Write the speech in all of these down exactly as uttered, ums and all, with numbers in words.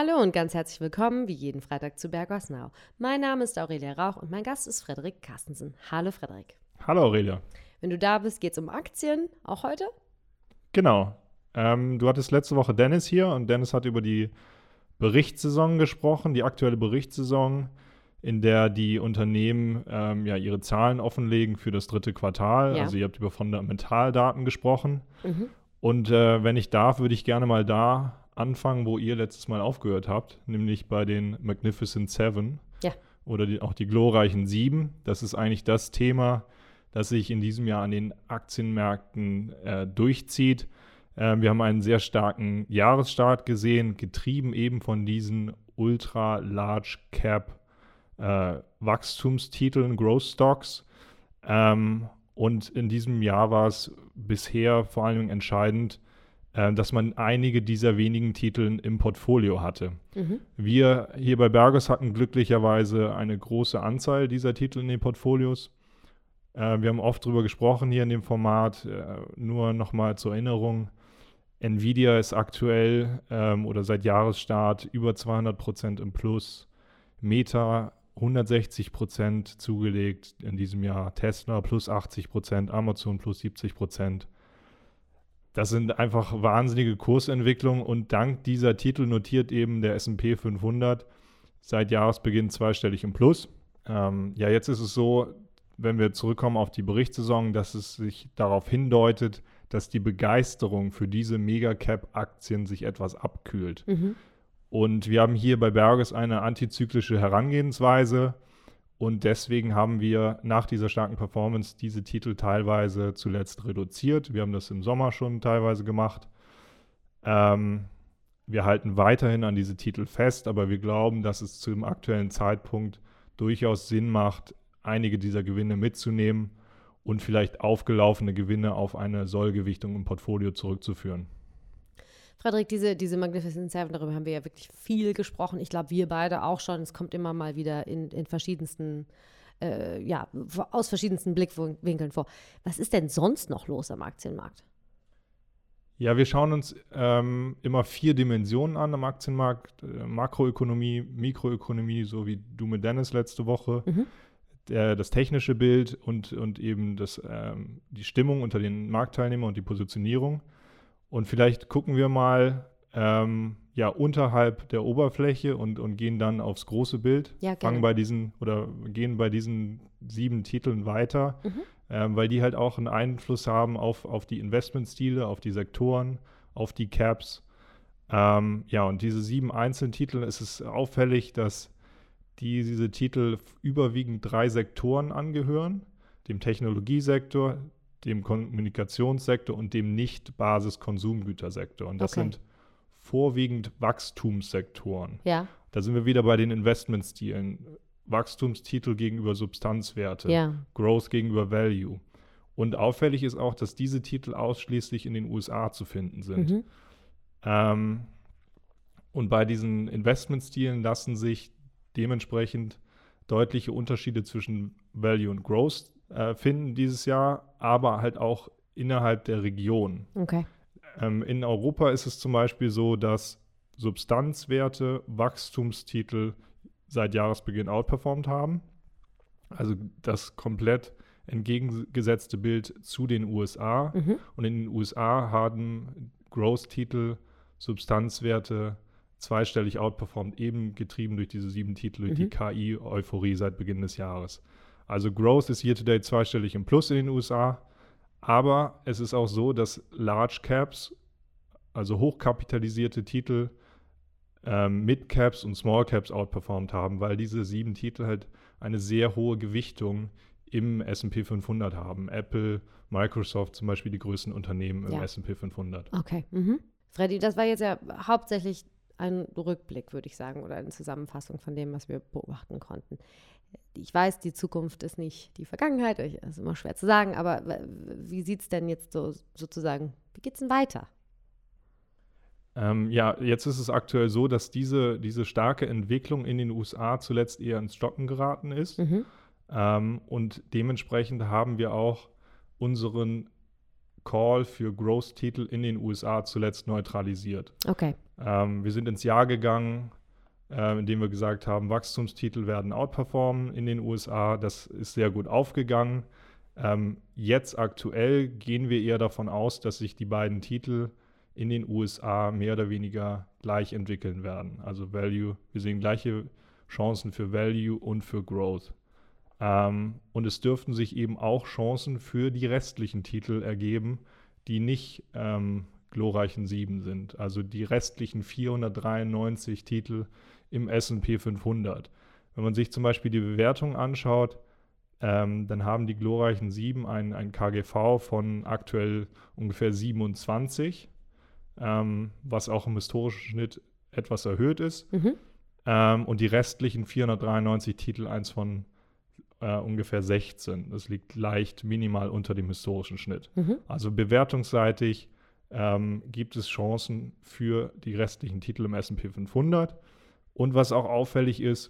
Hallo und ganz herzlich willkommen, wie jeden Freitag zu Berghaus Now. Mein Name ist Aurelia Rauch und mein Gast ist Frederik Carstensen. Hallo Frederik. Hallo Aurelia. Wenn du da bist, geht es um Aktien, auch heute? Genau. Ähm, du hattest letzte Woche Dennis hier und Dennis hat über die Berichtssaison gesprochen, die aktuelle Berichtssaison, in der die Unternehmen ähm, ja ihre Zahlen offenlegen für das dritte Quartal. Ja. Also ihr habt über Fundamentaldaten gesprochen. Mhm. Und äh, wenn ich darf, würde ich gerne mal da anfangen, wo ihr letztes Mal aufgehört habt, nämlich bei den Magnificent Seven. Ja. Oder die, auch die glorreichen Sieben. Das ist eigentlich das Thema, das sich in diesem Jahr an den Aktienmärkten äh, durchzieht. Äh, wir haben einen sehr starken Jahresstart gesehen, getrieben eben von diesen Ultra-Large-Cap äh, Wachstumstiteln, Growth Stocks. Ähm, und in diesem Jahr war es bisher vor allem entscheidend, äh, dass man einige dieser wenigen Titel im Portfolio hatte. Mhm. Wir hier bei Berghaus hatten glücklicherweise eine große Anzahl dieser Titel in den Portfolios. Äh, wir haben oft darüber gesprochen hier in dem Format, äh, nur nochmal zur Erinnerung. Nvidia ist aktuell ähm, oder seit Jahresstart über zweihundert Prozent im Plus. Meta hundertsechzig Prozent zugelegt in diesem Jahr. Tesla plus achtzig Prozent, Amazon plus siebzig Prozent. Das sind einfach wahnsinnige Kursentwicklungen und dank dieser Titel notiert eben der S und P fünfhundert seit Jahresbeginn zweistellig im Plus. Ähm, ja, jetzt ist es so, wenn wir zurückkommen auf die Berichtssaison, dass es sich darauf hindeutet, dass die Begeisterung für diese Mega-Cap-Aktien sich etwas abkühlt. Mhm. Und wir haben hier bei Berghaus eine antizyklische Herangehensweise und deswegen haben wir nach dieser starken Performance diese Titel teilweise zuletzt reduziert. Wir haben das im Sommer schon teilweise gemacht. Ähm, wir halten weiterhin an diese Titel fest, aber wir glauben, dass es zum aktuellen Zeitpunkt durchaus Sinn macht, einige dieser Gewinne mitzunehmen und vielleicht aufgelaufene Gewinne auf eine Sollgewichtung im Portfolio zurückzuführen. Frederik, diese, diese Magnificent Seven, darüber haben wir ja wirklich viel gesprochen. Ich glaube, wir beide auch schon. Es kommt immer mal wieder in, in verschiedensten, äh, ja, aus verschiedensten Blickwinkeln vor. Was ist denn sonst noch los am Aktienmarkt? Ja, wir schauen uns ähm, immer vier Dimensionen an am Aktienmarkt. Äh, Makroökonomie, Mikroökonomie, so wie du mit Dennis letzte Woche. Mhm. Der, das technische Bild und, und eben das, ähm, die Stimmung unter den Marktteilnehmern und die Positionierung. Und vielleicht gucken wir mal ähm, ja, unterhalb der Oberfläche und, und gehen dann aufs große Bild. Ja, gerne. Fangen bei diesen oder gehen bei diesen sieben Titeln weiter, Mhm. ähm, weil die halt auch einen Einfluss haben auf, auf die Investmentstile, auf die Sektoren, auf die Caps. Ähm, ja, und diese sieben einzelnen Titel, ist es auffällig, dass die, diese Titel überwiegend drei Sektoren angehören, dem Technologiesektor, dem Kommunikationssektor und dem Nicht-Basis-Konsumgütersektor. Und das Okay. sind vorwiegend Wachstumssektoren. Ja. Da sind wir wieder bei den Investmentstilen. Wachstumstitel gegenüber Substanzwerte, Ja. Growth gegenüber Value. Und auffällig ist auch, dass diese Titel ausschließlich in den U S A zu finden sind. Mhm. Ähm, und bei diesen Investmentstilen lassen sich dementsprechend deutliche Unterschiede zwischen Value und Growth äh, finden dieses Jahr, aber halt auch innerhalb der Region. Okay. Ähm, in Europa ist es zum Beispiel so, dass Substanzwerte Wachstumstitel seit Jahresbeginn outperformt haben. Also das komplett entgegengesetzte Bild zu den U S A. Mhm. Und in den U S A haben Growth-Titel Substanzwerte zweistellig outperformt, eben getrieben durch diese sieben Titel, durch Mhm. die K I-Euphorie seit Beginn des Jahres. Also Growth ist year to date zweistellig im Plus in den U S A, aber es ist auch so, dass Large Caps, also hochkapitalisierte Titel, ähm, Mid Caps und Small Caps outperformt haben, weil diese sieben Titel halt eine sehr hohe Gewichtung im S und P fünfhundert haben. Apple, Microsoft zum Beispiel die größten Unternehmen im Ja. S und P fünfhundert. Okay. Mhm. Freddy, das war jetzt ja hauptsächlich ein Rückblick, würde ich sagen, oder eine Zusammenfassung von dem, was wir beobachten konnten. Ich weiß, die Zukunft ist nicht die Vergangenheit, das ist immer schwer zu sagen, aber wie sieht es denn jetzt so sozusagen, wie geht es denn weiter? Ähm, ja, jetzt ist es aktuell so, dass diese, diese starke Entwicklung in den U S A zuletzt eher ins Stocken geraten ist. Mhm. Ähm, und dementsprechend haben wir auch unseren Call für Growth-Titel in den U S A zuletzt neutralisiert. Okay. Ähm, wir sind ins Jahr gegangen, äh, indem wir gesagt haben, Wachstumstitel werden outperformen in den U S A. Das ist sehr gut aufgegangen. Ähm, jetzt aktuell gehen wir eher davon aus, dass sich die beiden Titel in den U S A mehr oder weniger gleich entwickeln werden. Also Value, wir sehen gleiche Chancen für Value und für Growth. Ähm, und es dürften sich eben auch Chancen für die restlichen Titel ergeben, die nicht ähm, glorreichen sieben sind. Also die restlichen vierhundertdreiundneunzig Titel im S und P fünfhundert. Wenn man sich zum Beispiel die Bewertung anschaut, ähm, dann haben die glorreichen sieben ein, ein K G V von aktuell ungefähr siebenundzwanzig, ähm, was auch im historischen Schnitt etwas erhöht ist. Mhm. Ähm, und die restlichen vierhundertdreiundneunzig Titel eins von äh, ungefähr sechzehn. Das liegt leicht minimal unter dem historischen Schnitt. Mhm. Also bewertungsseitig ähm, gibt es Chancen für die restlichen Titel im S und P fünfhundert. Und was auch auffällig ist,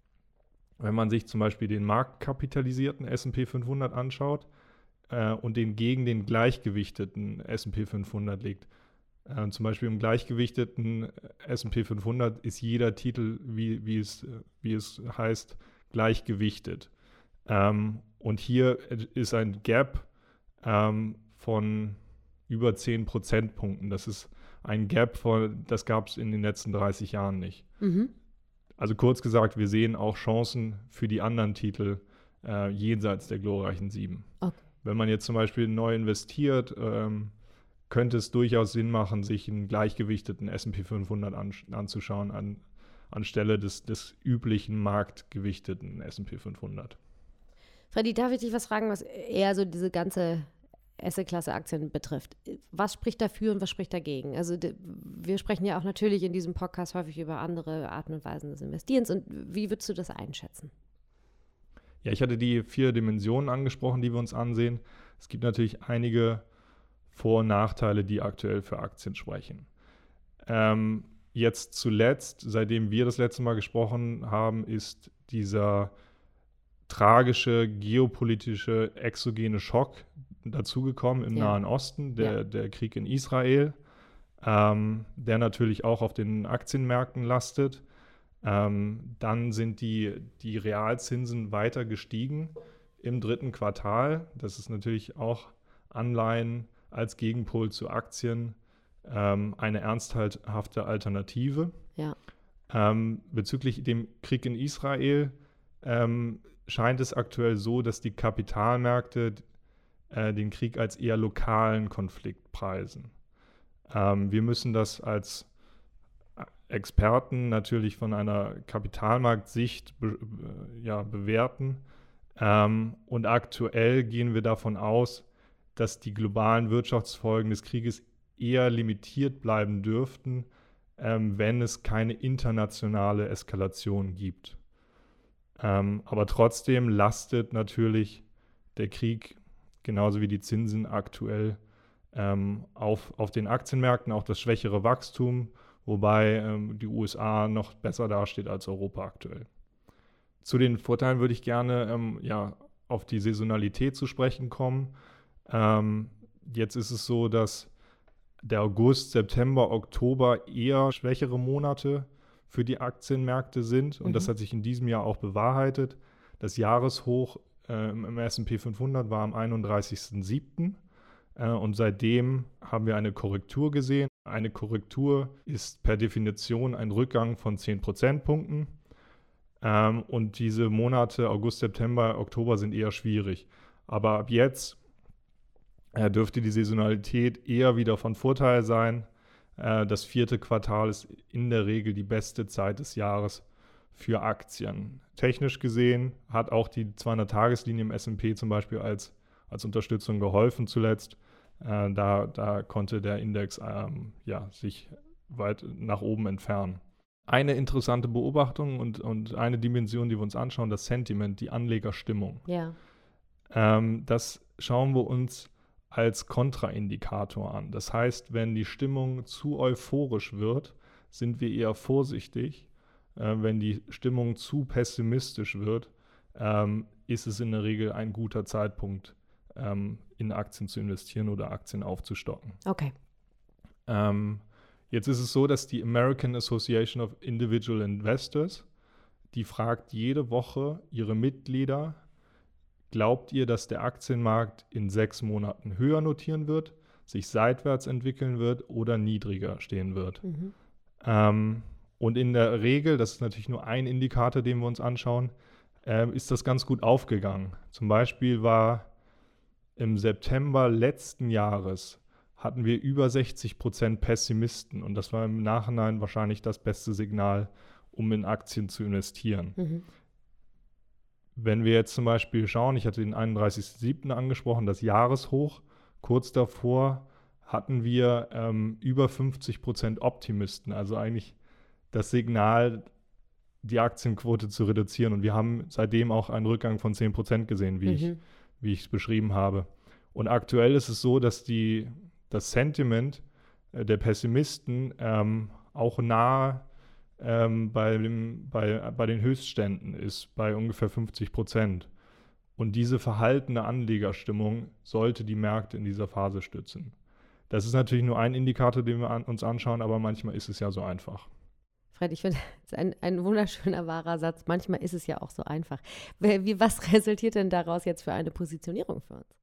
wenn man sich zum Beispiel den marktkapitalisierten S und P fünfhundert anschaut äh, und den gegen den gleichgewichteten S und P fünfhundert legt. Äh, zum Beispiel im gleichgewichteten S und P fünfhundert ist jeder Titel, wie, wie, es, wie es heißt, gleichgewichtet. Ähm, und hier ist ein Gap ähm, von über zehn Prozentpunkten. Das ist ein Gap, von, das gab es in den letzten dreißig Jahren nicht. Mhm. Also kurz gesagt, wir sehen auch Chancen für die anderen Titel äh, jenseits der glorreichen sieben. Okay. Wenn man jetzt zum Beispiel neu investiert, ähm, könnte es durchaus Sinn machen, sich einen gleichgewichteten S und P fünfhundert an, anzuschauen, an, anstelle des, des üblichen marktgewichteten S und P fünfhundert. Freddy, darf ich dich was fragen, was eher so diese ganze Asset-Klasse-Aktien betrifft? Was spricht dafür und was spricht dagegen? Also de, wir sprechen ja auch natürlich in diesem Podcast häufig über andere Arten und Weisen des Investierens. Und wie würdest du das einschätzen? Ja, ich hatte die vier Dimensionen angesprochen, die wir uns ansehen. Es gibt natürlich einige Vor- und Nachteile, die aktuell für Aktien sprechen. Ähm, jetzt zuletzt, seitdem wir das letzte Mal gesprochen haben, ist dieser tragische geopolitische exogene Schock dazugekommen im Ja. Nahen Osten, der, Ja. der Krieg in Israel, ähm, der natürlich auch auf den Aktienmärkten lastet. Ähm, dann sind die, die Realzinsen weiter gestiegen im dritten Quartal. Das ist natürlich auch Anleihen als Gegenpol zu Aktien ähm, eine ernsthafte Alternative. Ja. Ähm, bezüglich dem Krieg in Israel ähm, scheint es aktuell so, dass die Kapitalmärkte äh, den Krieg als eher lokalen Konflikt preisen. Ähm, wir müssen das als Experten natürlich von einer Kapitalmarktsicht be- ja, bewerten. Ähm, und aktuell gehen wir davon aus, dass die globalen Wirtschaftsfolgen des Krieges eher limitiert bleiben dürften, ähm, wenn es keine internationale Eskalation gibt. Ähm, aber trotzdem lastet natürlich der Krieg genauso wie die Zinsen aktuell ähm, auf, auf den Aktienmärkten, auch das schwächere Wachstum, wobei ähm, die U S A noch besser dasteht als Europa aktuell. Zu den Vorteilen würde ich gerne ähm, ja, auf die Saisonalität zu sprechen kommen. Ähm, jetzt ist es so, dass der August, September, Oktober eher schwächere Monate für die Aktienmärkte sind. Und mhm. das hat sich in diesem Jahr auch bewahrheitet. Das Jahreshoch äh, im S und P fünfhundert war am einunddreißigsten siebten Äh, und seitdem haben wir eine Korrektur gesehen. Eine Korrektur ist per Definition ein Rückgang von zehn Prozentpunkten. Ähm, und diese Monate August, September, Oktober sind eher schwierig. Aber ab jetzt äh, dürfte die Saisonalität eher wieder von Vorteil sein. Äh, das vierte Quartal ist in der Regel die beste Zeit des Jahres für Aktien. Technisch gesehen hat auch die zweihundert-Tageslinie im S und P zum Beispiel als, als Unterstützung geholfen zuletzt. Äh, da, da konnte der Index ähm, ja, sich weit nach oben entfernen. Eine interessante Beobachtung und, und eine Dimension, die wir uns anschauen, das Sentiment, die Anlegerstimmung. Ja. Ähm, das schauen wir uns als Kontraindikator an. Das heißt, wenn die Stimmung zu euphorisch wird, sind wir eher vorsichtig. Äh, wenn die Stimmung zu pessimistisch wird, ähm, ist es in der Regel ein guter Zeitpunkt, ähm, in Aktien zu investieren oder Aktien aufzustocken. Okay. Ähm, jetzt ist es so, dass die American Association of Individual Investors, die fragt jede Woche ihre Mitglieder, glaubt ihr, dass der Aktienmarkt in sechs Monaten höher notieren wird, sich seitwärts entwickeln wird oder niedriger stehen wird? Mhm. Ähm, und in der Regel, das ist natürlich nur ein Indikator, den wir uns anschauen, ähm, ist das ganz gut aufgegangen. Zum Beispiel war im September letzten Jahres hatten wir über sechzig Prozent Pessimisten und das war im Nachhinein wahrscheinlich das beste Signal, um in Aktien zu investieren. Mhm. Wenn wir jetzt zum Beispiel schauen, ich hatte den einunddreißigsten siebten angesprochen, das Jahreshoch, kurz davor hatten wir ähm, über fünfzig Prozent Optimisten, also eigentlich das Signal, die Aktienquote zu reduzieren. Und wir haben seitdem auch einen Rückgang von zehn Prozent gesehen, wie Mhm. ich, wie ich es beschrieben habe. Und aktuell ist es so, dass die, das Sentiment äh, der Pessimisten ähm, auch nahe ähm, bei, dem, bei, bei den Höchstständen ist, bei ungefähr fünfzig Prozent. Und diese verhaltene Anlegerstimmung sollte die Märkte in dieser Phase stützen. Das ist natürlich nur ein Indikator, den wir an, uns anschauen, aber manchmal ist es ja so einfach. Fred, ich finde, das ist ein, ein wunderschöner, wahrer Satz. Manchmal ist es ja auch so einfach. Wie, was resultiert denn daraus jetzt für eine Positionierung für uns?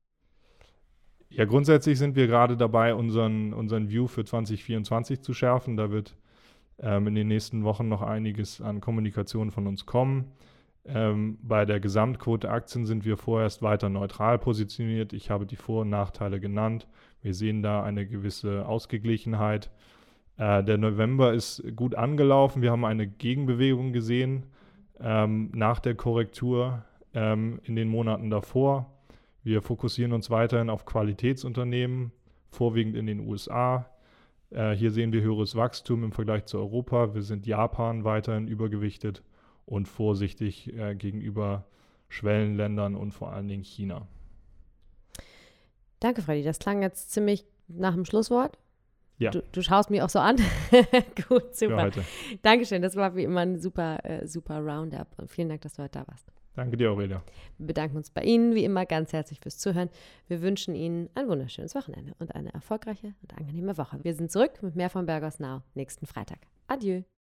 Ja, grundsätzlich sind wir gerade dabei, unseren, unseren View für zwanzig vierundzwanzig zu schärfen. Da wird ähm, in den nächsten Wochen noch einiges an Kommunikation von uns kommen. Ähm, bei der Gesamtquote Aktien sind wir vorerst weiter neutral positioniert. Ich habe die Vor- und Nachteile genannt. Wir sehen da eine gewisse Ausgeglichenheit. Äh, der November ist gut angelaufen. Wir haben eine Gegenbewegung gesehen ähm, nach der Korrektur ähm, in den Monaten davor. Wir fokussieren uns weiterhin auf Qualitätsunternehmen, vorwiegend in den U S A. Äh, hier sehen wir höheres Wachstum im Vergleich zu Europa. Wir sind Japan weiterhin übergewichtet und vorsichtig äh, gegenüber Schwellenländern und vor allen Dingen China. Danke, Freddy. Das klang jetzt ziemlich nach dem Schlusswort. Ja. Du, du schaust mich auch so an. Gut, super. Für heute. Dankeschön. Das war wie immer ein super, äh, super Roundup. Und vielen Dank, dass du heute da warst. Danke dir, Aurelia. Wir bedanken uns bei Ihnen, wie immer, ganz herzlich fürs Zuhören. Wir wünschen Ihnen ein wunderschönes Wochenende und eine erfolgreiche und angenehme Woche. Wir sind zurück mit mehr von Bergos Now nächsten Freitag. Adieu.